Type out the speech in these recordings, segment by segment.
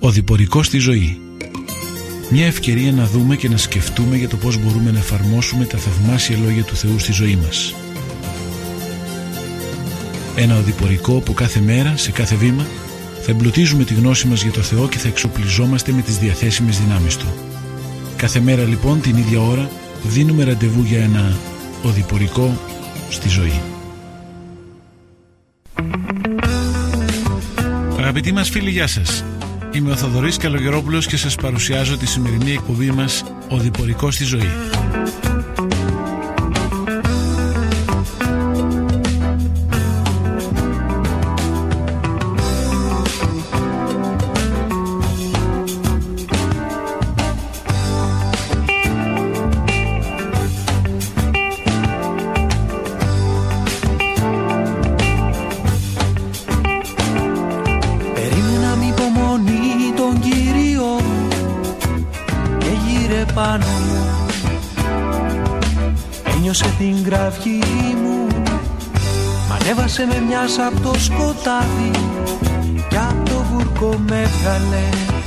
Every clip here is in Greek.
Οδηπορικό στη ζωή. Μια ευκαιρία να δούμε και να σκεφτούμε για το πώς μπορούμε να εφαρμόσουμε τα θαυμάσια λόγια του Θεού στη ζωή μας. Ένα οδηπορικό που κάθε μέρα, σε κάθε βήμα, θα εμπλουτίζουμε τη γνώση μας για το Θεό και θα εξοπλιζόμαστε με τις διαθέσιμες δυνάμεις Του. Κάθε μέρα λοιπόν την ίδια ώρα δίνουμε ραντεβού για ένα οδηπορικό στη ζωή. Αγαπητοί μας φίλοι, γεια σας. Είμαι ο Θοδωρής Καλογερόπουλος και σας παρουσιάζω τη σημερινή εκπομπή μας «Οδηπορικό στη ζωή». Την κραυγή μου μ' ανέβασε με μιας απ' το σκοτάδι κι απ' το βούρκο με έβγαλε,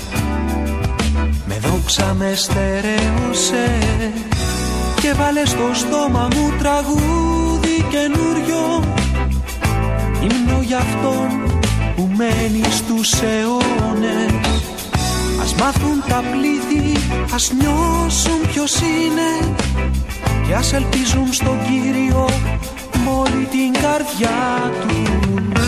με δόξα με στερέωσε και βάλε στο στόμα μου τραγούδι καινούριο, ύμνο για αυτόν που μένει στους αιώνες. Ας μάθουν τα πλήθη, ας νιώσουν ποιος είναι και ας ελπίζουν στον Κύριο μ' όλη την καρδιά τους.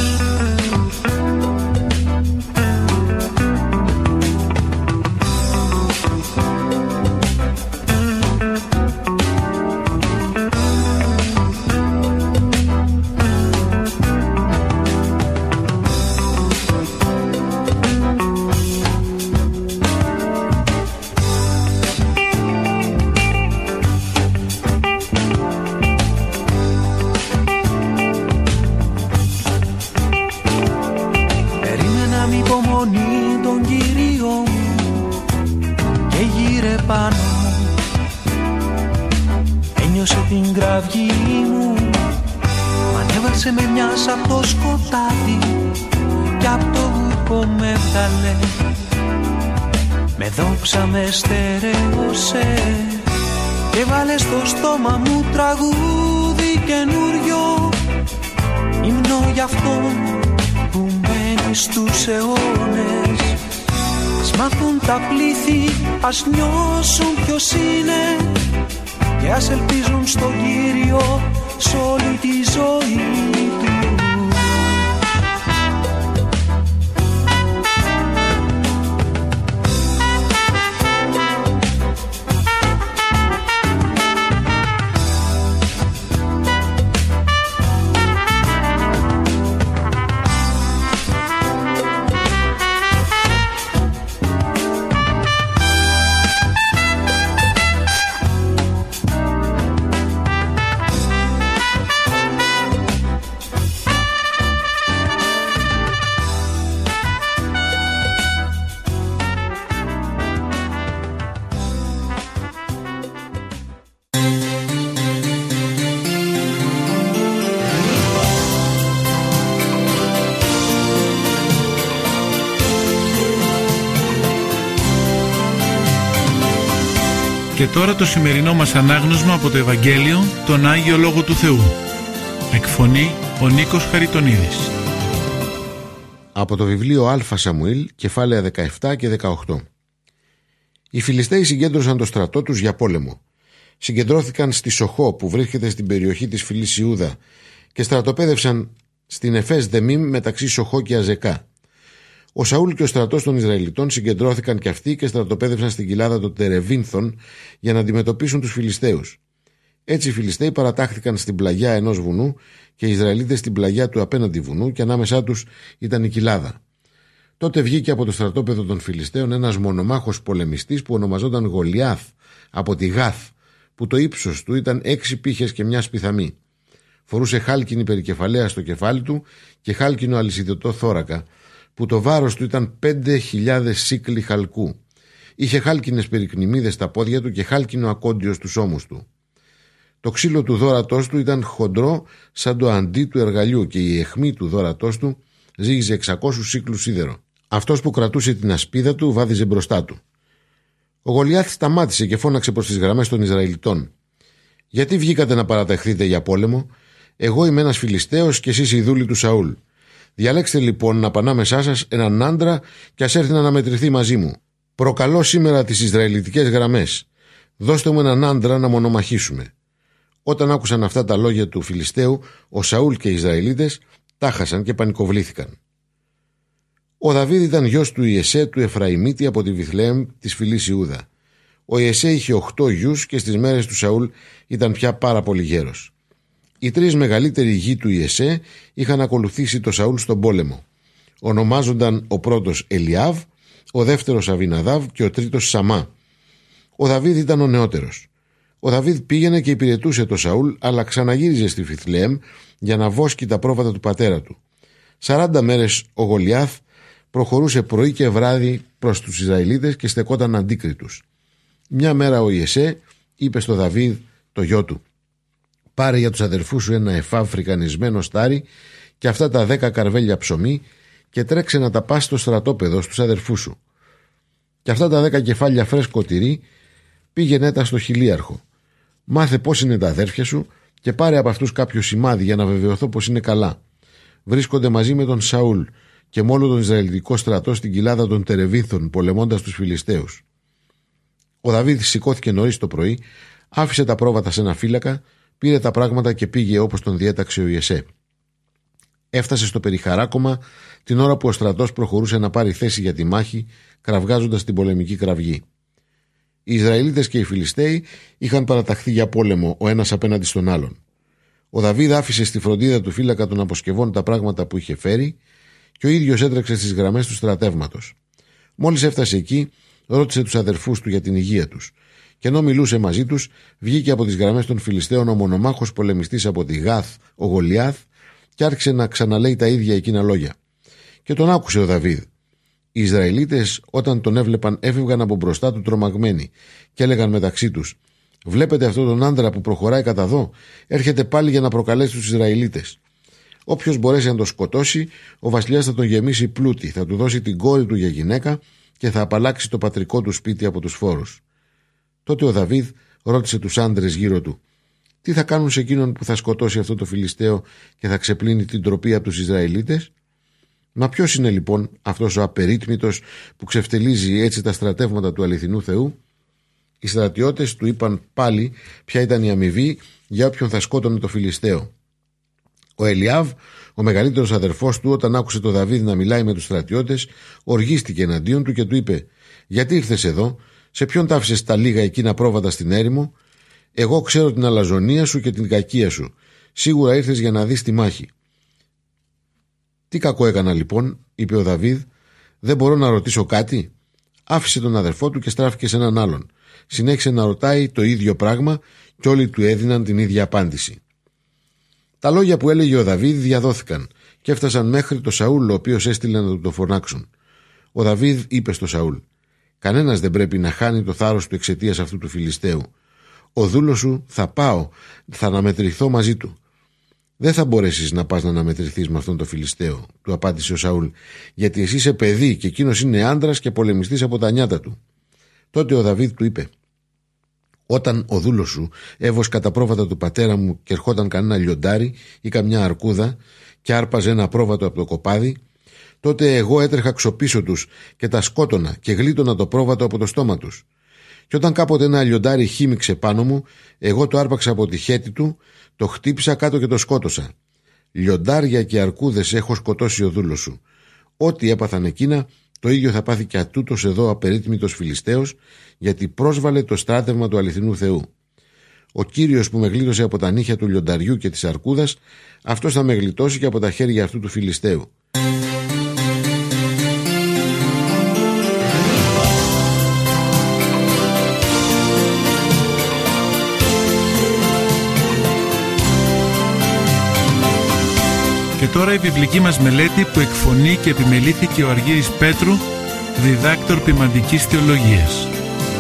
Την κραυγή μου μ' ανέβασε με μιας απ' το σκοτάδι κι απ' το βούρκο με έβγαλε, με δόξα με στερέωσε και βάλε στο στόμα μου τραγούδι καινούριο, ύμνο για αυτόν που μένει στους αιώνες. Ας μάθουν τα πλήθη, ας νιώσουν ποιος είναι και ας ελπίζουν στον Κύριο σ' όλη τη ζωή του. Και τώρα το σημερινό μας ανάγνωσμα από το Ευαγγέλιο, τον Άγιο Λόγο του Θεού. Εκφωνεί ο Νίκος Χαριτονίδης. Από το βιβλίο Α Σαμουήλ, κεφάλαια 17 και 18. Οι Φιλιστέοι συγκέντρωσαν το στρατό τους για πόλεμο. Συγκεντρώθηκαν στη Σοχό που βρίσκεται στην περιοχή της φυλής Ιούδα και στρατοπέδευσαν στην Εφές Δεμίμ μεταξύ Σοχό και Αζεκά. Ο Σαούλ και ο στρατός των Ισραηλιτών συγκεντρώθηκαν και αυτοί και στρατοπέδευσαν στην κοιλάδα των Τερεβίνθων για να αντιμετωπίσουν τους Φιλιστέους. Έτσι οι Φιλιστέοι παρατάχθηκαν στην πλαγιά ενός βουνού και οι Ισραηλίτες στην πλαγιά του απέναντι βουνού και ανάμεσά τους ήταν η κοιλάδα. Τότε βγήκε από το στρατόπεδο των Φιλιστέων ένας μονομάχος πολεμιστής που ονομαζόταν Γολιάθ από τη Γάθ, που το ύψος του ήταν 6 πύχες και μια σπιθαμή. Φορούσε χάλκινη περικεφαλαία στο κεφάλι του και χάλκινο αλυσιδωτό θώρακα, που το βάρος του ήταν 5.000 σύκλοι χαλκού. Είχε χάλκινες περικνημίδες στα πόδια του και χάλκινο ακόντιο στους ώμους του. Το ξύλο του δώρατός του ήταν χοντρό σαν το αντί του εργαλιού και η αιχμή του δώρατός του ζύγιζε 600 σύκλους σίδερο. Αυτός που κρατούσε την ασπίδα του βάδιζε μπροστά του. Ο Γολιάθ σταμάτησε και φώναξε προς τις γραμμές των Ισραηλιτών: «Γιατί βγήκατε να παραταχθείτε για πόλεμο? Εγώ είμαι ένας Φιλιστέος και εσείς οι δούλοι του Σαούλ. Διαλέξτε λοιπόν από ανάμεσά σας έναν άντρα και ας έρθει να αναμετρηθεί μαζί μου. Προκαλώ σήμερα τις Ισραηλιτικές γραμμές. Δώστε μου έναν άντρα να μονομαχήσουμε». Όταν άκουσαν αυτά τα λόγια του Φιλιστέου, ο Σαούλ και οι Ισραηλίτες τάχασαν και πανικοβλήθηκαν. Ο Δαβίδ ήταν γιος του Ιεσέ του Εφραημίτη από τη Βιθλεέμ της φυλής Ιούδα. Ο Ιεσέ είχε 8 γιους και στις μέρες του Σαούλ ήταν πια πάρα πολύ γέρος. Οι 3 μεγαλύτεροι γη του Ιεσέ είχαν ακολουθήσει το Σαούλ στον πόλεμο. Ονομάζονταν ο πρώτος Ελιάβ, ο δεύτερος Αβιναδάβ και ο τρίτος Σαμά. Ο Δαβίδ ήταν ο νεότερος. Ο Δαβίδ πήγαινε και υπηρετούσε το Σαούλ, αλλά ξαναγύριζε στη Βιθλεέμ για να βόσκει τα πρόβατα του πατέρα του. 40 μέρες ο Γολιάθ προχωρούσε πρωί και βράδυ προς τους Ισραηλίτες και στεκόταν αντίκριτους. Μια μέρα ο Ιεσέ είπε στο Δαβίδ, το γιο του: «Πάρε για τους αδερφούς σου ένα εφάβ φρικανισμένο στάρι και αυτά τα 10 καρβέλια ψωμί και τρέξε να τα πας στο στρατόπεδο στους αδερφούς σου. Και αυτά τα 10 κεφάλια φρέσκο τυρί πήγαινε τα στο χιλίαρχο. Μάθε πώς είναι τα αδέρφια σου και πάρε από αυτούς κάποιο σημάδι για να βεβαιωθώ πως είναι καλά. Βρίσκονται μαζί με τον Σαούλ και με όλο τον Ισραηλιτικό στρατό στην κοιλάδα των Τερεβίθων, πολεμώντας τους Φιλιστέους». Ο Δαβίδ σηκώθηκε νωρίς το πρωί, άφησε τα πρόβατα σε ένα φύλακα, πήρε τα πράγματα και πήγε όπως τον διέταξε ο Ιεσέ. Έφτασε στο περιχαράκωμα την ώρα που ο στρατός προχωρούσε να πάρει θέση για τη μάχη, κραυγάζοντας την πολεμική κραυγή. Οι Ισραηλίτες και οι Φιλιστέοι είχαν παραταχθεί για πόλεμο ο ένας απέναντι στον άλλον. Ο Δαβίδ άφησε στη φροντίδα του φύλακα των αποσκευών τα πράγματα που είχε φέρει και ο ίδιος έτρεξε στις γραμμές του στρατεύματος. Μόλις έφτασε εκεί, ρώτησε τους αδερφούς του για την υγεία τους. Και ενώ μιλούσε μαζί τους, βγήκε από τις γραμμές των Φιλιστέων ο μονομάχος πολεμιστής από τη Γάθ, ο Γολιάθ, και άρχισε να ξαναλέει τα ίδια εκείνα λόγια. Και τον άκουσε ο Δαβίδ. Οι Ισραηλίτες, όταν τον έβλεπαν, έφευγαν από μπροστά του τρομαγμένοι και έλεγαν μεταξύ τους: «Βλέπετε αυτόν τον άντρα που προχωράει κατά εδώ? Έρχεται πάλι για να προκαλέσει τους Ισραηλίτες. Όποιος μπορέσει να τον σκοτώσει, ο βασιλιάς θα τον γεμίσει πλούτη, θα του δώσει την κόρη του για γυναίκα και θα απαλλάξει το πατρικό του σπίτι από τους φόρους». Τότε ο Δαβίδ ρώτησε τους άντρες γύρω του: «Τι θα κάνουν σε εκείνον που θα σκοτώσει αυτό το Φιλιστέο και θα ξεπλύνει την τροπή από τους Ισραηλίτες? Μα ποιος είναι λοιπόν αυτός ο απερίτμητος που ξεφτελίζει έτσι τα στρατεύματα του αληθινού Θεού?» Οι στρατιώτες του είπαν πάλι ποια ήταν η αμοιβή για όποιον θα σκότωνε το Φιλιστέο. Ο Ελιάβ, ο μεγαλύτερος αδερφός του, όταν άκουσε το Δαβίδ να μιλάει με τους στρατιώτες, οργίστηκε εναντίον του και του είπε: «Γιατί ήρθες εδώ? Σε ποιον τάφησες τα λίγα εκείνα πρόβατα στην έρημο? Εγώ ξέρω την αλαζονία σου και την κακία σου. Σίγουρα ήρθες για να δεις τη μάχη». «Τι κακό έκανα λοιπόν?» είπε ο Δαβίδ. «Δεν μπορώ να ρωτήσω κάτι?» Άφησε τον αδερφό του και στράφηκε σε έναν άλλον. Συνέχισε να ρωτάει το ίδιο πράγμα και όλοι του έδιναν την ίδια απάντηση. Τα λόγια που έλεγε ο Δαβίδ διαδόθηκαν και έφτασαν μέχρι το Σαούλ, ο οποίος έστειλε να το φωνάξουν. Ο Δαβίδ είπε στο Σαούλ: «Κανένας δεν πρέπει να χάνει το θάρρος του εξαιτίας αυτού του Φιλιστέου. Ο δούλος σου θα πάω, θα αναμετρηθώ μαζί του». «Δεν θα μπορέσεις να πας να αναμετρηθείς με αυτόν τον Φιλιστέο», του απάντησε ο Σαούλ, «γιατί εσύ είσαι παιδί και εκείνος είναι άντρας και πολεμιστής από τα νιάτα του». Τότε ο Δαβίδ του είπε: «Όταν ο δούλος σου έβοσκα τα πρόβατα του πατέρα μου και ερχόταν κανένα λιοντάρι ή καμιά αρκούδα και άρπαζε ένα πρόβατο από το κοπάδι, τότε εγώ έτρεχα ξοπίσω τους και τα σκότωνα και γλίτωνα το πρόβατο από το στόμα τους. Και όταν κάποτε ένα λιοντάρι χύμιξε πάνω μου, εγώ το άρπαξα από τη χέτη του, το χτύπησα κάτω και το σκότωσα. Λιοντάρια και αρκούδες έχω σκοτώσει ο δούλος σου. Ό,τι έπαθαν εκείνα, το ίδιο θα πάθει και ατούτος εδώ απερίτμητος Φιλιστέος, γιατί πρόσβαλε το στράτευμα του αληθινού Θεού. Ο Κύριος που με γλίτωσε από τα νύχια του λιονταριού και της αρκούδας, αυτός θα με γλιτώσει και από τα χέρια αυτού του Φιλιστέου». Και τώρα η βιβλική μας μελέτη που εκφωνεί και επιμελήθηκε ο Αργύρης Πέτρου, διδάκτορ ποιμαντικής θεολογίας.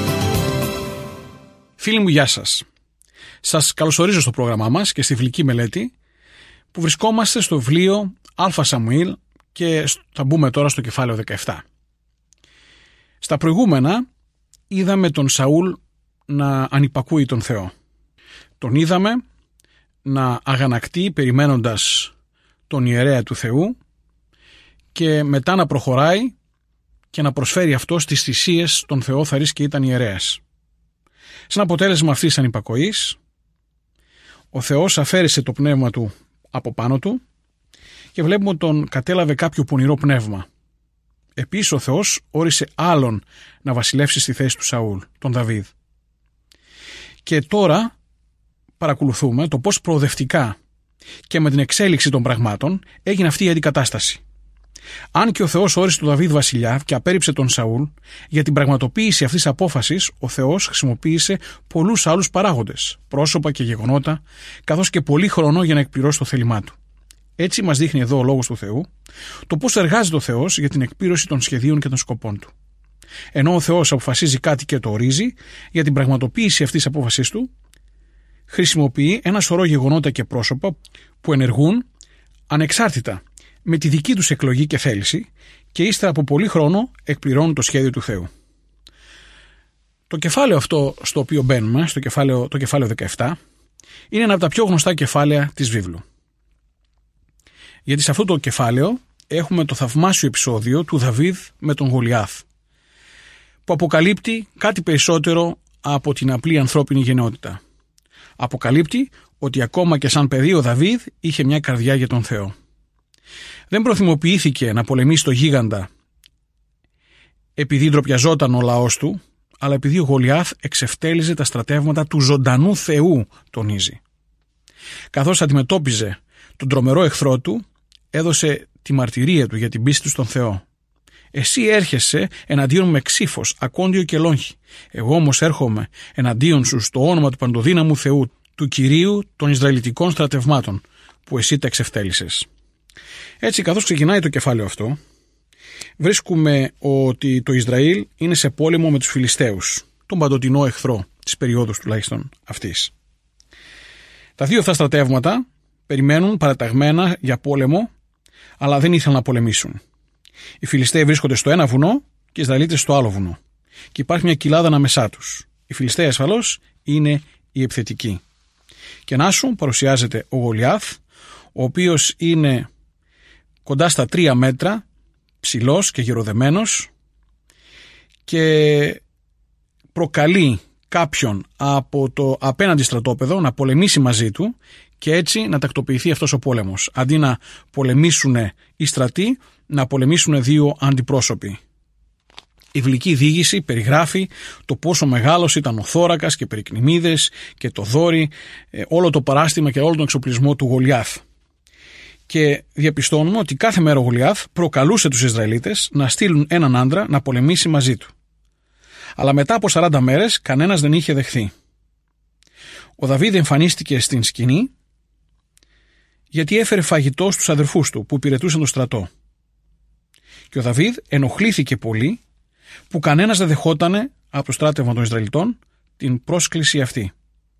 Φίλοι μου, γεια σας. Σας καλωσορίζω στο πρόγραμμά μας και στη βιβλική μελέτη που βρισκόμαστε στο βιβλίο Α Σαμουήλ και θα μπούμε τώρα στο κεφάλαιο 17. Στα προηγούμενα είδαμε τον Σαούλ να ανυπακούει τον Θεό. Τον είδαμε να αγανακτεί περιμένοντας τον ιερέα του Θεού και μετά να προχωράει και να προσφέρει αυτό στις θυσίες τον Θεό θαρείς και ήταν ιερέας. Σαν αποτέλεσμα αυτής της ανυπακοής, ο Θεός αφαίρεσε το πνεύμα του από πάνω του και βλέπουμε ότι τον κατέλαβε κάποιο πονηρό πνεύμα. Επίσης ο Θεός όρισε άλλον να βασιλεύσει στη θέση του Σαούλ, τον Δαβίδ. Και τώρα παρακολουθούμε το πώς προοδευτικά και με την εξέλιξη των πραγμάτων έγινε αυτή η αντικατάσταση. Αν και ο Θεός όρισε τον Δαβίδ βασιλιά και απέρριψε τον Σαούλ, για την πραγματοποίηση αυτής της απόφασης ο Θεός χρησιμοποίησε πολλούς άλλους παράγοντες, πρόσωπα και γεγονότα, καθώς και πολύ χρόνο για να εκπληρώσει το θέλημά του. Έτσι μας δείχνει εδώ ο λόγος του Θεού το πώς εργάζεται ο Θεός για την εκπλήρωση των σχεδίων και των σκοπών του. Ενώ ο Θεός αποφασίζει κάτι και το ορίζει, για την πραγματοποίηση αυτής της απόφασης του χρησιμοποιεί ένα σωρό γεγονότα και πρόσωπα που ενεργούν ανεξάρτητα με τη δική τους εκλογή και θέληση και ύστερα από πολύ χρόνο εκπληρώνουν το σχέδιο του Θεού. Το κεφάλαιο αυτό στο οποίο μπαίνουμε, το κεφάλαιο 17, είναι ένα από τα πιο γνωστά κεφάλαια της βίβλου. Γιατί σε αυτό το κεφάλαιο έχουμε το θαυμάσιο επεισόδιο του Δαβίδ με τον Γολιάθ, που αποκαλύπτει κάτι περισσότερο από την απλή ανθρώπινη γενναιότητα. Αποκαλύπτει ότι ακόμα και σαν παιδί ο Δαβίδ είχε μια καρδιά για τον Θεό. Δεν προθυμοποιήθηκε να πολεμήσει το γίγαντα επειδή ντροπιαζόταν ο λαός του, αλλά επειδή ο Γολιάθ εξευτέλιζε τα στρατεύματα του ζωντανού Θεού, τονίζει. Καθώς αντιμετώπιζε τον τρομερό εχθρό του, έδωσε τη μαρτυρία του για την πίστη του στον Θεό. Εσύ έρχεσαι εναντίον μου με ξύφος, ακόντιο και λόγχη. Εγώ όμως έρχομαι εναντίον σου στο όνομα του παντοδύναμου Θεού, του Κυρίου των Ισραηλιτικών στρατευμάτων, που εσύ τα εξευτέλισες. Έτσι, καθώς ξεκινάει το κεφάλαιο αυτό, βρίσκουμε ότι το Ισραήλ είναι σε πόλεμο με τους Φιλιστέους, τον παντοτινό εχθρό της περίοδου τουλάχιστον αυτής. Τα δύο αυτά στρατεύματα περιμένουν παραταγμένα για πόλεμο, αλλά δεν ήθελαν να πολεμήσουν. Οι Φιλιστέοι βρίσκονται στο ένα βουνό και οι Ισραηλίτες στο άλλο βουνό. Και υπάρχει μια κοιλάδα ανάμεσά τους. Οι Φιλιστέοι ασφαλώς είναι οι επιθετικοί. Και να σου παρουσιάζεται ο Γολιάθ, ο οποίος είναι κοντά στα 3 μέτρα, ψηλός και γεροδεμένος, και προκαλεί κάποιον από το απέναντι στρατόπεδο να πολεμήσει μαζί του και έτσι να τακτοποιηθεί αυτός ο πόλεμος. Αντί να πολεμήσουν οι στρατοί, να πολεμήσουν δύο αντιπρόσωποι. Η βιβλική διήγηση περιγράφει το πόσο μεγάλος ήταν ο θώρακας και περικνημίδες και το δόρυ, όλο το παράστημα και όλο τον εξοπλισμό του Γολιάθ. Και διαπιστώνουμε ότι κάθε μέρα ο Γολιάθ προκαλούσε τους Ισραηλίτες να στείλουν έναν άντρα να πολεμήσει μαζί του. Αλλά μετά από 40 μέρες κανένας δεν είχε δεχθεί. Ο Δαβίδ εμφανίστηκε στην σκηνή γιατί έφερε φαγητό στους αδερφούς του που υπηρετούσαν το στρατό. Και ο Δαβίδ ενοχλήθηκε πολύ που κανένας δεν δεχότανε από το στράτευμα των Ισραηλιτών την πρόσκληση αυτή.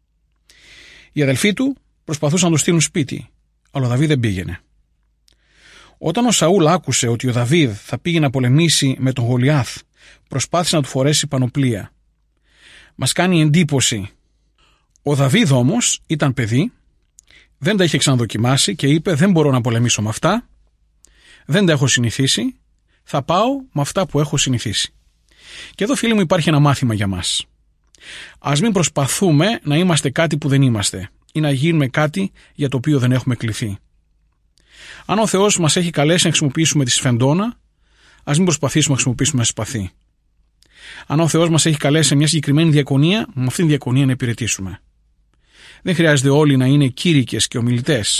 Οι αδελφοί του προσπαθούσαν να το στείλουν σπίτι, αλλά ο Δαβίδ δεν πήγαινε. Όταν ο Σαούλ άκουσε ότι ο Δαβίδ θα πήγε να πολεμήσει με τον Γολιάθ, προσπάθησε να του φορέσει πανοπλία. Μας κάνει εντύπωση. Ο Δαβίδ όμως ήταν παιδί, δεν τα είχε ξαναδοκιμάσει και είπε: δεν μπορώ να πολεμήσω με αυτά, δεν τα έχω συνηθίσει, θα πάω με αυτά που έχω συνηθίσει. Και εδώ, φίλοι μου, υπάρχει ένα μάθημα για μας. Ας μην προσπαθούμε να είμαστε κάτι που δεν είμαστε ή να γίνουμε κάτι για το οποίο δεν έχουμε κληθεί. Αν ο Θεός μας έχει καλέσει να χρησιμοποιήσουμε τη σφεντόνα, ας μην προσπαθήσουμε να χρησιμοποιήσουμε σπαθί. Αν ο Θεός μας έχει καλέσει σε μια συγκεκριμένη διακονία, με αυτήν την διακονία να υπηρετήσουμε. Δεν χρειάζεται όλοι να είναι κήρυκες και ομιλητές.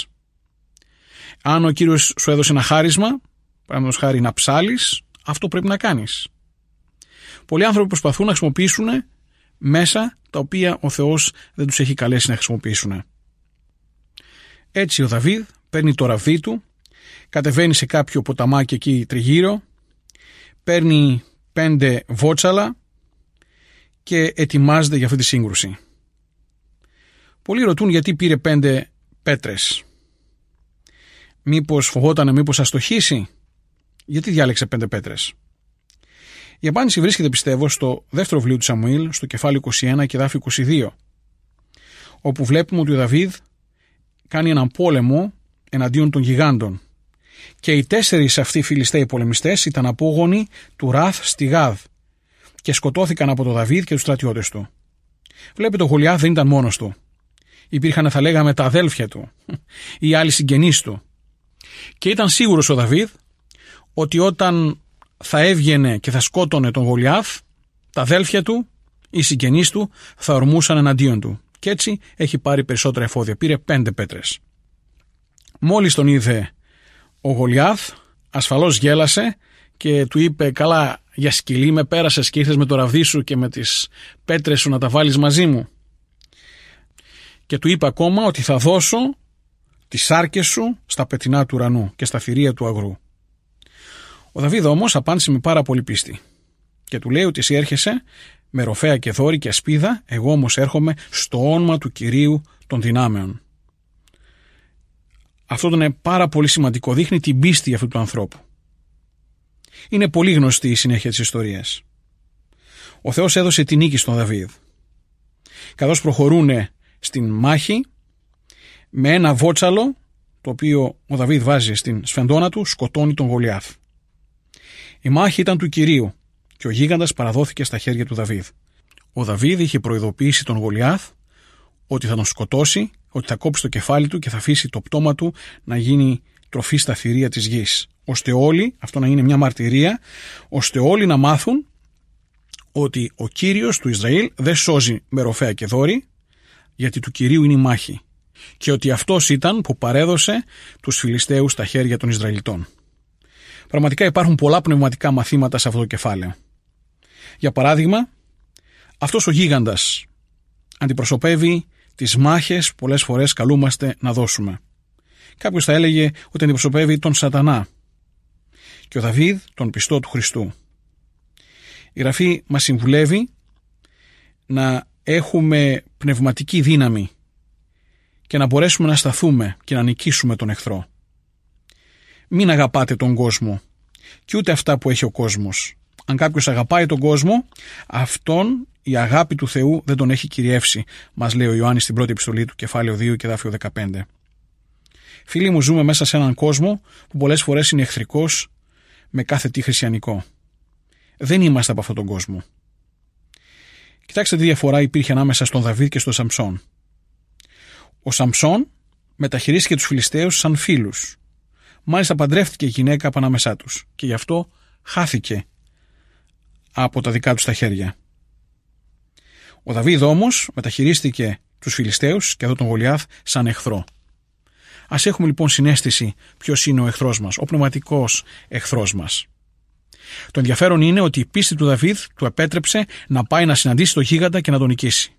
Αν ο Κύριος σου έδωσε ένα χάρισμα, παραδείγματος χάρη να ψάλεις, αυτό πρέπει να κάνεις. Πολλοί άνθρωποι προσπαθούν να χρησιμοποιήσουν μέσα τα οποία ο Θεός δεν τους έχει καλέσει να χρησιμοποιήσουν. Έτσι ο Δαβίδ παίρνει το ραβδί του, κατεβαίνει σε κάποιο ποταμάκι εκεί τριγύρω, παίρνει 5 βότσαλα και ετοιμάζεται για αυτή τη σύγκρουση. Πολλοί ρωτούν γιατί πήρε 5 πέτρες. Μήπως φοβότανε, μήπως αστοχήσει? Γιατί διάλεξε 5 πέτρες? Η απάντηση βρίσκεται, πιστεύω, στο δεύτερο βιβλίο του Σαμουήλ, στο κεφάλαιο 21 και εδάφιο 22, όπου βλέπουμε ότι ο Δαβίδ κάνει έναν πόλεμο εναντίον των γιγάντων και οι 4 αυτοί Φιλιστέοι πολεμιστές ήταν απόγονοι του Ραθ στη Γάδ και σκοτώθηκαν από τον Δαβίδ και τους στρατιώτες του. Βλέπετε, ο Γολιάθ δεν ήταν μόνος του. Υπήρχαν, θα λέγαμε, τα αδέλφια του ή άλλοι συγγενείς του. Και ήταν σίγουρος ο Δαβίδ ότι όταν θα έβγαινε και θα σκότωνε τον Γολιάθ, τα αδέλφια του, οι συγγενείς του, θα ορμούσαν εναντίον του. Και έτσι έχει πάρει περισσότερα εφόδια. Πήρε 5 πέτρες. Μόλις τον είδε ο Γολιάθ, ασφαλώς γέλασε και του είπε: «Καλά, για σκυλί με πέρασες και ήρθες με το ραβδί σου και με τις πέτρες σου να τα βάλεις μαζί μου». Και του είπε ακόμα ότι θα δώσω τις σάρκες σου στα πετεινά του ουρανού και στα θηρία του αγρού. Ο Δαβίδ όμως απάντησε με πάρα πολύ πίστη και του λέει ότι εσύ έρχεσαι με ροφέα και δόρυ και ασπίδα, εγώ όμως έρχομαι στο όνομα του Κυρίου των δυνάμεων. Αυτό είναι πάρα πολύ σημαντικό, δείχνει την πίστη αυτού του ανθρώπου. Είναι πολύ γνωστή η συνέχεια της ιστορίας. Ο Θεός έδωσε τη νίκη στον Δαβίδ. Καθώς προχωρούν στην μάχη, με ένα βότσαλο, το οποίο ο Δαβίδ βάζει στην σφεντόνα του, σκοτώνει τον Γολιάθ. Η μάχη ήταν του Κυρίου και ο γίγαντας παραδόθηκε στα χέρια του Δαβίδ. Ο Δαβίδ είχε προειδοποιήσει τον Γολιάθ ότι θα τον σκοτώσει, ότι θα κόψει το κεφάλι του και θα αφήσει το πτώμα του να γίνει τροφή στα θηρία της γης. Ώστε όλοι, αυτό να είναι μια μαρτυρία, ώστε όλοι να μάθουν ότι ο Κύριος του Ισραήλ δεν σώζει με ροφέα και δόρυ, γιατί του Κυρίου είναι η μάχη. Και ότι αυτός ήταν που παρέδωσε τους Φιλιστέους στα χέρια των Ισραηλιτών. Πραγματικά υπάρχουν πολλά πνευματικά μαθήματα σε αυτό το κεφάλαιο. Για παράδειγμα, αυτός ο γίγαντας αντιπροσωπεύει τις μάχες που πολλές φορές καλούμαστε να δώσουμε. Κάποιος θα έλεγε ότι αντιπροσωπεύει τον Σατανά και ο Δαβίδ τον πιστό του Χριστού. Η Γραφή μας συμβουλεύει να έχουμε πνευματική δύναμη και να μπορέσουμε να σταθούμε και να νικήσουμε τον εχθρό. Μην αγαπάτε τον κόσμο και ούτε αυτά που έχει ο κόσμος. Αν κάποιος αγαπάει τον κόσμο, αυτόν η αγάπη του Θεού δεν τον έχει κυριεύσει, μας λέει ο Ιωάννης στην πρώτη επιστολή του, κεφάλαιο 2 και εδάφιο 15. Φίλοι μου, ζούμε μέσα σε έναν κόσμο που πολλές φορές είναι εχθρικός με κάθε τι χριστιανικό. Δεν είμαστε από αυτόν τον κόσμο. Κοιτάξτε τι διαφορά υπήρχε ανάμεσα στον Δαβίδ και στον Σαμψόν. Ο Σαμψόν μεταχειρίστηκε τους Φιλιστέους σαν φίλους. Μάλιστα παντρεύτηκε γυναίκα από ανάμεσά τους και γι' αυτό χάθηκε από τα δικά τους τα χέρια. Ο Δαβίδ όμως μεταχειρίστηκε τους Φιλιστέους και εδώ τον Γολιάθ σαν εχθρό. Ας έχουμε λοιπόν συναίσθηση ποιος είναι ο εχθρός μας, ο πνευματικός εχθρός μας. Το ενδιαφέρον είναι ότι η πίστη του Δαβίδ του επέτρεψε να πάει να συναντήσει τον γίγαντα και να τον νικήσει.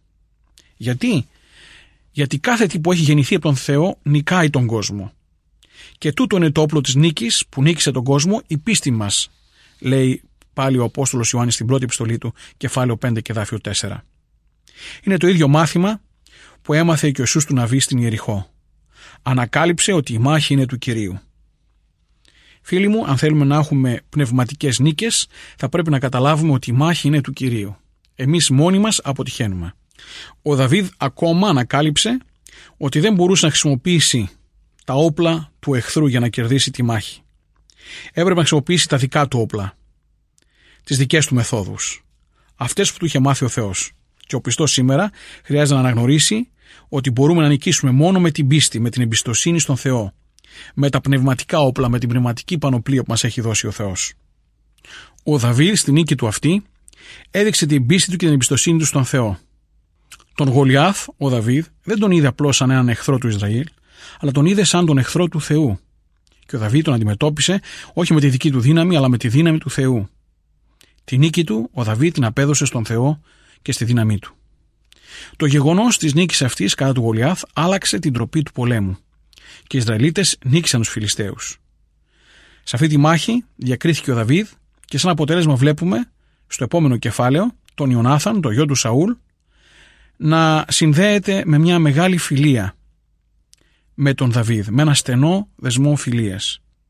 Γιατί κάθε τι που έχει γεννηθεί από τον Θεό νικάει τον κόσμο. Και τούτο είναι το όπλο της νίκης που νίκησε τον κόσμο, η πίστη μας, λέει πάλι ο Απόστολος Ιωάννης στην πρώτη επιστολή του, κεφάλαιο 5 και εδάφιο 4. Είναι το ίδιο μάθημα που έμαθε και ο Ιησούς του Ναβί στην Ιεριχώ. Ανακάλυψε ότι η μάχη είναι του Κυρίου. Φίλοι μου, αν θέλουμε να έχουμε πνευματικές νίκες, θα πρέπει να καταλάβουμε ότι η μάχη είναι του Κυρίου. Εμείς μόνοι μας αποτυχαίνουμε. Ο Δαβίδ ακόμα ανακάλυψε ότι δεν μπορούσε να χρησιμοποιήσει τα όπλα του εχθρού για να κερδίσει τη μάχη. Έπρεπε να χρησιμοποιήσει τα δικά του όπλα, τις δικές του μεθόδους, αυτές που του είχε μάθει ο Θεός. Και ο πιστός σήμερα χρειάζεται να αναγνωρίσει ότι μπορούμε να νικήσουμε μόνο με την πίστη, με την εμπιστοσύνη στον Θεό, με τα πνευματικά όπλα, με την πνευματική πανοπλία που μας έχει δώσει ο Θεός. Ο Δαβίδ στη νίκη του αυτή έδειξε την πίστη του και την εμπιστοσύνη του στον Θεό. Τον Γολιάθ, ο Δαβίδ, δεν τον είδε απλώς σαν έναν εχθρό του Ισραήλ, αλλά τον είδε σαν τον εχθρό του Θεού. Και ο Δαβίδ τον αντιμετώπισε όχι με τη δική του δύναμη, αλλά με τη δύναμη του Θεού. Τη νίκη του, ο Δαβίδ την απέδωσε στον Θεό και στη δύναμή του. Το γεγονός της νίκης αυτής κατά του Γολιάθ άλλαξε την τροπή του πολέμου και οι Ισραηλίτες νίκησαν τους Φιλιστέους. Σε αυτή τη μάχη διακρίθηκε ο Δαβίδ και σαν αποτέλεσμα βλέπουμε στο επόμενο κεφάλαιο τον Ιωνάθαν, το γιο του Σαούλ, να συνδέεται με μια μεγάλη φιλία με τον Δαβίδ, με ένα στενό δεσμό φιλίας.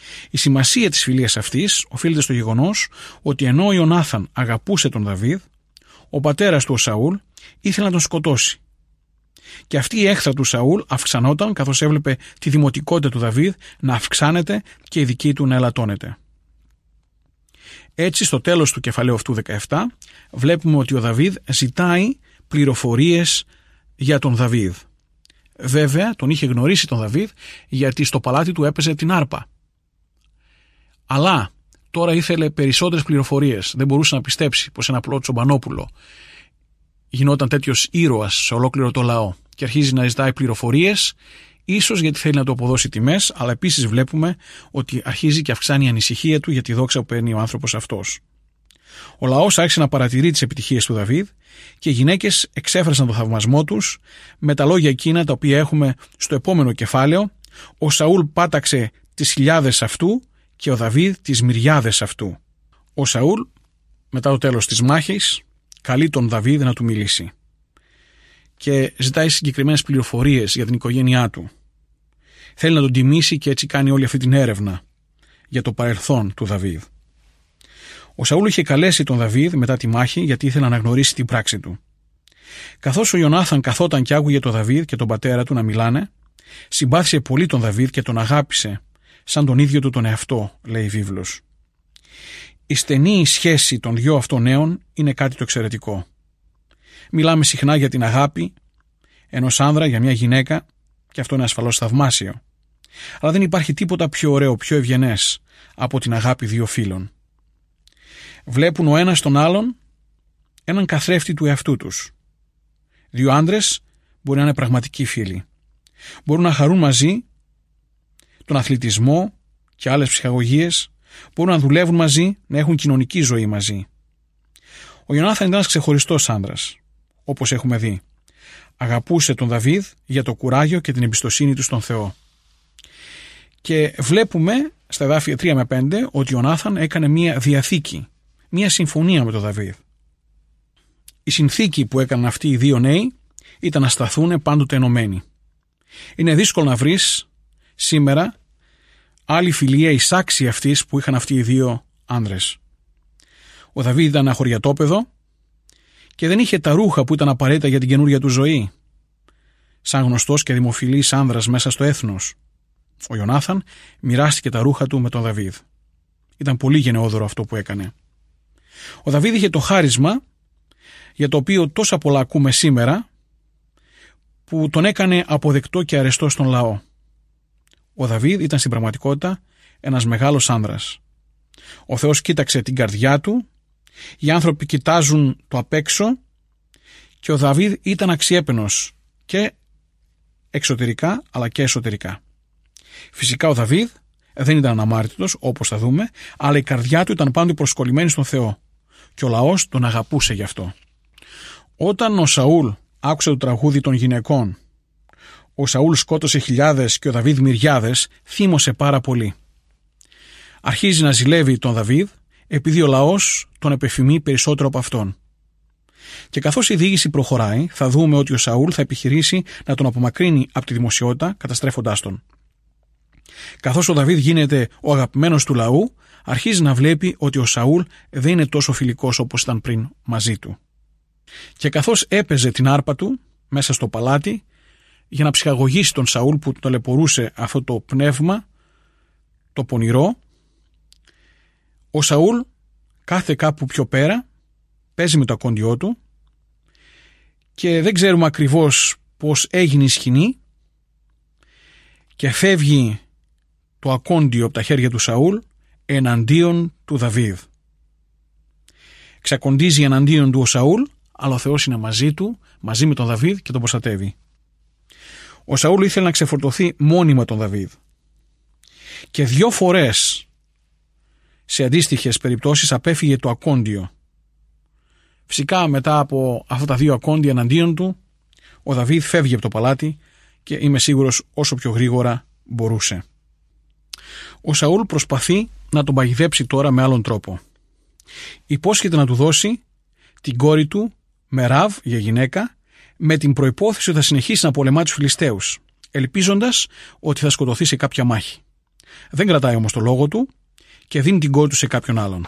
Η σημασία της φιλίας αυτής οφείλεται στο γεγονός ότι ενώ ο Ιωνάθαν αγαπούσε τον Δαβίδ, ο πατέρας του ο Σαούλ ήθελε να τον σκοτώσει. Και αυτή η έχθρα του Σαούλ αυξανόταν καθώς έβλεπε τη δημοτικότητα του Δαβίδ να αυξάνεται και η δική του να ελαττώνεται. Έτσι, στο τέλος του κεφαλαίου αυτού 17, βλέπουμε ότι ο Δαβίδ ζητάει πληροφορίες για τον Δαβίδ. Βέβαια, τον είχε γνωρίσει τον Δαβίδ γιατί στο παλάτι του έπαιζε την άρπα. Αλλά τώρα ήθελε περισσότερες πληροφορίες. Δεν μπορούσε να πιστέψει πως ένα απλό τσομπανόπουλο γινόταν τέτοιος ήρωας σε ολόκληρο το λαό και αρχίζει να ζητάει πληροφορίες, ίσως γιατί θέλει να του αποδώσει τιμές, αλλά επίσης βλέπουμε ότι αρχίζει και αυξάνει η ανησυχία του για τη δόξα που παίρνει ο άνθρωπος αυτός. Ο λαός άρχισε να παρατηρεί τις επιτυχίες του Δαβίδ και οι γυναίκες εξέφρασαν τον θαυμασμό τους με τα λόγια εκείνα τα οποία έχουμε στο επόμενο κεφάλαιο. Ο Σαούλ πάταξε τις χιλιάδες αυτού και ο Δαβίδ τις μυριάδες αυτού. Ο Σαούλ, μετά το τέλος της μάχης, καλεί τον Δαβίδ να του μιλήσει και ζητάει συγκεκριμένες πληροφορίες για την οικογένειά του. Θέλει να τον τιμήσει και έτσι κάνει όλη αυτή την έρευνα για το παρελθόν του Δαβίδ. Ο Σαούλ είχε καλέσει τον Δαβίδ μετά τη μάχη γιατί ήθελε να αναγνωρίσει την πράξη του. Καθώς ο Ιωνάθαν καθόταν και άκουγε τον Δαβίδ και τον πατέρα του να μιλάνε, συμπάθησε πολύ τον Δαβίδ και τον αγάπησε σαν τον ίδιο του τον εαυτό, λέει η βίβλος. Η στενή σχέση των δυο αυτών νέων είναι κάτι το εξαιρετικό. Μιλάμε συχνά για την αγάπη ενός άνδρα για μια γυναίκα και αυτό είναι ασφαλώς θαυμάσιο. Αλλά δεν υπάρχει τίποτα πιο ωραίο, πιο ευγενές από την αγάπη δύο φίλων. Βλέπουν ο ένας τον άλλον έναν καθρέφτη του εαυτού τους. Δύο άντρες μπορεί να είναι πραγματικοί φίλοι. Μπορούν να χαρούν μαζί τον αθλητισμό και άλλες ψυχαγωγίες, μπορούν να δουλεύουν μαζί, να έχουν κοινωνική ζωή μαζί. Ο Ιωνάθαν ήταν ένας ξεχωριστός άντρας, όπως έχουμε δει. Αγαπούσε τον Δαβίδ για το κουράγιο και την εμπιστοσύνη του στον Θεό. Και βλέπουμε στα εδάφια 3 με 5 ότι ο Ιωνάθαν έκανε μία διαθήκη, μία συμφωνία με τον Δαβίδ. Η συνθήκη που έκαναν αυτοί οι δύο νέοι ήταν να σταθούν πάντοτε ενωμένοι. Είναι δύσκολο να βρεις σήμερα άλλη φιλία εισάξια αυτής που είχαν αυτοί οι δύο άνδρες. Ο Δαβίδ ήταν ένα χωριατόπεδο και δεν είχε τα ρούχα που ήταν απαραίτητα για την καινούργια του ζωή. Σαν γνωστός και δημοφιλής άνδρας μέσα στο έθνος, ο Ιωνάθαν μοιράστηκε τα ρούχα του με τον Δαβίδ. Ήταν πολύ γενναιόδωρο αυτό που έκανε. Ο Δαβίδ είχε το χάρισμα για το οποίο τόσα πολλά ακούμε σήμερα, που τον έκανε αποδεκτό και αρεστό στον λαό. Ο Δαβίδ ήταν στην πραγματικότητα ένας μεγάλος άνδρας. Ο Θεός κοίταξε την καρδιά του, οι άνθρωποι κοιτάζουν το απ' έξω και ο Δαβίδ ήταν αξιέπαινος και εξωτερικά αλλά και εσωτερικά. Φυσικά ο Δαβίδ δεν ήταν αναμάρτητος όπως θα δούμε, αλλά η καρδιά του ήταν πάντοτε προσκολλημένη στον Θεό και ο λαός τον αγαπούσε γι' αυτό. Όταν ο Σαούλ άκουσε το τραγούδι των γυναικών, ο Σαούλ σκότωσε χιλιάδες και ο Δαβίδ μυριάδες, θύμωσε πάρα πολύ. Αρχίζει να ζηλεύει τον Δαβίδ επειδή ο λαός τον επεφημεί περισσότερο από αυτόν. Και καθώς η διήγηση προχωράει, θα δούμε ότι ο Σαούλ θα επιχειρήσει να τον απομακρύνει από τη δημοσιότητα, καταστρέφοντάς τον. Καθώς ο Δαβίδ γίνεται ο αγαπημένος του λαού, αρχίζει να βλέπει ότι ο Σαούλ δεν είναι τόσο φιλικός όπως ήταν πριν μαζί του. Και καθώς έπαιζε την άρπα του μέσα στο παλάτι για να ψυχαγωγήσει τον Σαούλ που ταλαιπωρούσε αυτό το πνεύμα, το πονηρό, ο Σαούλ κάθε κάπου πιο πέρα, παίζει με το ακόντιό του και δεν ξέρουμε ακριβώς πώς έγινε η σκηνή και φεύγει το ακόντιο από τα χέρια του Σαούλ εναντίον του Δαβίδ. Ξακοντίζει εναντίον του ο Σαούλ, αλλά ο Θεός είναι μαζί του, μαζί με τον Δαβίδ και τον προστατεύει. Ο Σαούλ ήθελε να ξεφορτωθεί μόνιμα τον Δαβίδ. Και 2 φορές σε αντίστοιχες περιπτώσεις απέφυγε το ακόντιο. Φυσικά μετά από αυτά τα 2 ακόντια εναντίον του, ο Δαβίδ φεύγει από το παλάτι και είμαι σίγουρος όσο πιο γρήγορα μπορούσε. Ο Σαούλ προσπαθεί να τον παγιδέψει τώρα με άλλον τρόπο. Υπόσχεται να του δώσει την κόρη του Μεράβ για γυναίκα, με την προϋπόθεση ότι θα συνεχίσει να πολεμά τους Φιλιστέους, ελπίζοντας ότι θα σκοτωθεί σε κάποια μάχη. Δεν κρατάει όμως το λόγο του και δίνει την κόρη του σε κάποιον άλλον.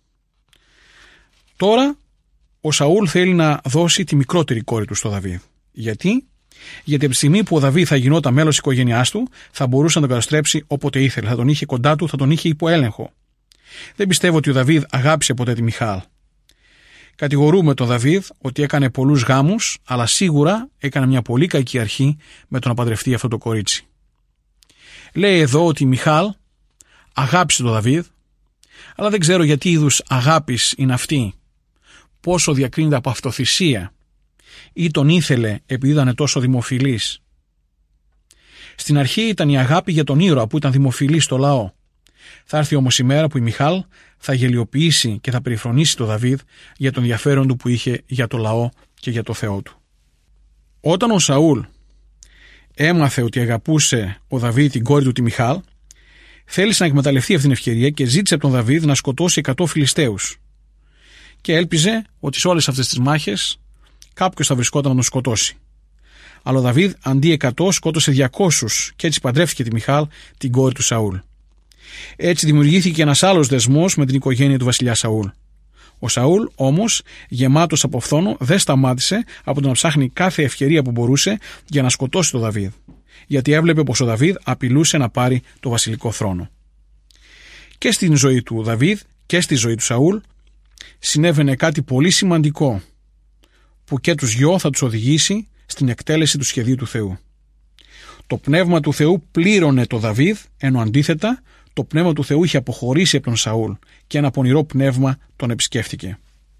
Τώρα ο Σαούλ θέλει να δώσει τη μικρότερη κόρη του στο Δαβίδ. Γιατί? Γιατί από τη στιγμή που ο Δαβίδ θα γινόταν μέλος της οικογένειάς του, θα μπορούσε να τον καταστρέψει όποτε ήθελε. Θα τον είχε κοντά του, θα τον είχε υπό έλεγχο. Δεν πιστεύω ότι ο Δαβίδ αγάπησε ποτέ τη Μιχάλ. Κατηγορούμε τον Δαβίδ ότι έκανε πολλούς γάμους, αλλά σίγουρα έκανε μια πολύ κακή αρχή με το να παντρευτεί αυτό το κορίτσι. Λέει εδώ ότι η Μιχάλ αγάπησε τον Δαβίδ, αλλά δεν ξέρω γιατί είδους αγάπης είναι αυτή. Πόσο διακρίνεται από αυτοθυσία, ή τον ήθελε επειδή ήταν τόσο δημοφιλής. Στην αρχή ήταν η αγάπη για τον ήρωα που ήταν δημοφιλής στο λαό. Θα έρθει όμως η μέρα που η Μιχάλ θα γελιοποιήσει και θα περιφρονήσει τον Δαβίδ για τον ενδιαφέρον του που είχε για το λαό και για το Θεό του. Όταν ο Σαούλ έμαθε ότι αγαπούσε ο Δαβίδ την κόρη του τη Μιχάλ, θέλησε να εκμεταλλευτεί αυτήν την ευκαιρία και ζήτησε από τον Δαβίδ να σκοτώσει 100 Φιλιστέους. Και έλπιζε ότι σε όλες αυτές τις μάχες κάποιος θα βρισκόταν να τον σκοτώσει. Αλλά ο Δαβίδ αντί 100 σκότωσε 200 και έτσι παντρεύτηκε τη Μιχάλ, την κόρη του Σαούλ. Έτσι δημιουργήθηκε ένας άλλος δεσμός με την οικογένεια του βασιλιά Σαούλ. Ο Σαούλ όμως, γεμάτος από φθόνο, δεν σταμάτησε από το να ψάχνει κάθε ευκαιρία που μπορούσε για να σκοτώσει τον Δαβίδ, γιατί έβλεπε πως ο Δαβίδ απειλούσε να πάρει το βασιλικό θρόνο. Και στην ζωή του Δαβίδ και στη ζωή του Σαούλ συνέβαινε κάτι πολύ σημαντικό, που και τους δυο θα τους οδηγήσει στην εκτέλεση του σχεδίου του Θεού. Το πνεύμα του Θεού πλήρωνε το Δαβίδ, ενώ αντίθετα το πνεύμα του Θεού είχε αποχωρήσει από τον Σαούλ και ένα πονηρό πνεύμα τον επισκέφτηκε.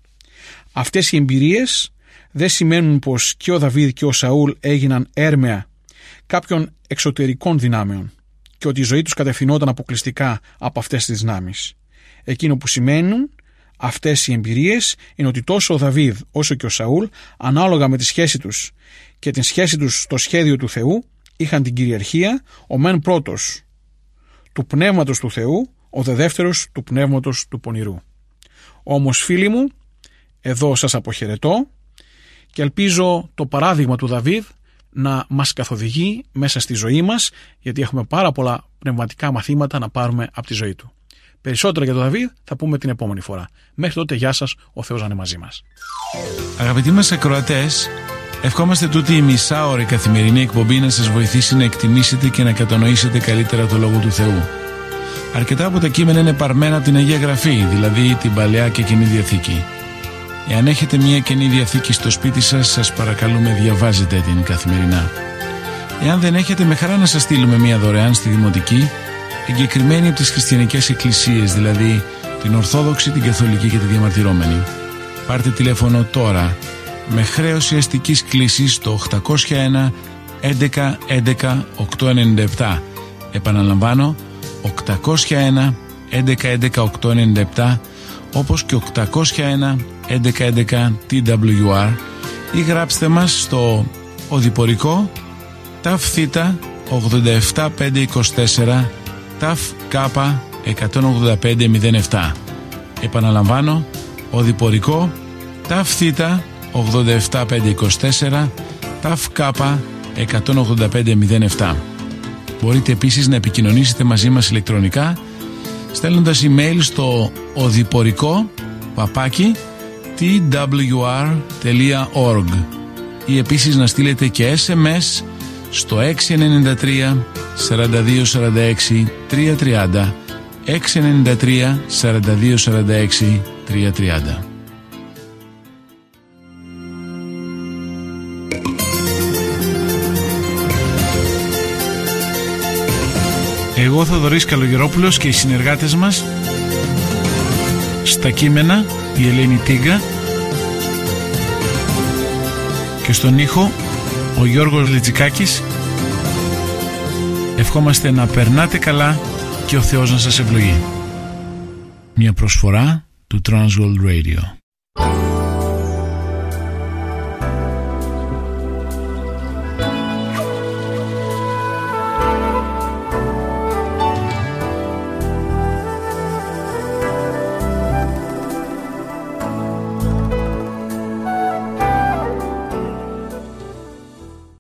Αυτές οι εμπειρίες δεν σημαίνουν πως και ο Δαβίδ και ο Σαούλ έγιναν έρμεα κάποιων εξωτερικών δυνάμεων και ότι η ζωή τους κατευθυνόταν αποκλειστικά από αυτές τις δυνάμεις. Εκείνο που σημαίνουν αυτές οι εμπειρίες είναι ότι τόσο ο Δαβίδ όσο και ο Σαούλ, ανάλογα με τη σχέση τους και την σχέση τους στο σχέδιο του Θεού, είχαν την κυριαρχία, ο μεν πρώτος του πνεύματος του Θεού, ο δε δεύτερος του πνεύματος του πονηρού. Όμως φίλοι μου, εδώ σας αποχαιρετώ και ελπίζω το παράδειγμα του Δαβίδ να μας καθοδηγεί μέσα στη ζωή μας, γιατί έχουμε πάρα πολλά πνευματικά μαθήματα να πάρουμε από τη ζωή του. Περισσότερα για τον Δαβίδ θα πούμε την επόμενη φορά. Μέχρι τότε, γεια σας, ο Θεός να είναι μαζί μας. Αγαπητοί μας ακροατές, ευχόμαστε τούτη η μισάωρη καθημερινή εκπομπή να σας βοηθήσει να εκτιμήσετε και να κατανοήσετε καλύτερα το Λόγο του Θεού. Αρκετά από τα κείμενα είναι παρμένα από την Αγία Γραφή, δηλαδή την Παλαιά και Καινή Διαθήκη. Εάν έχετε μια Καινή Διαθήκη στο σπίτι σας, σας παρακαλούμε διαβάζετε την καθημερινά. Εάν δεν έχετε, με χαρά να σας στείλουμε μια δωρεάν στη Δημοτική, εγκεκριμένη από τις χριστιανικές εκκλησίες, δηλαδή την Ορθόδοξη, την Καθολική και τη Διαμαρτυρόμενη. Πάρτε τηλέφωνο τώρα με χρέωση αστικής κλήσης στο 801 11 11 897. Επαναλαμβάνω, 801 11 11 897, όπως και 801 11 11 TWR, ή γράψτε μας στο οδηπορικό ΤΑΦ θ 87524 ΤΑΦ ΚΑΠΑ 18507. Επαναλαμβάνω, οδηπορικό ΤΑΦ θ 87524 ΤΑΦ ΚΑΠΑ 18507. Μπορείτε επίσης να επικοινωνήσετε μαζί μας ηλεκτρονικά στέλνοντας email στο οδηπορικό@twr.org ή επίσης να στείλετε και SMS στο 693 42 46 330, 693 42 46 330. Εγώ Θοδωρής Καλογερόπουλος και οι συνεργάτες μας στα κείμενα η Ελένη Τίγκα και στον ήχο ο Γιώργος Λιτζικάκης. Ευχόμαστε να περνάτε καλά και ο Θεός να σας ευλογεί. Μια προσφορά του Transworld Radio.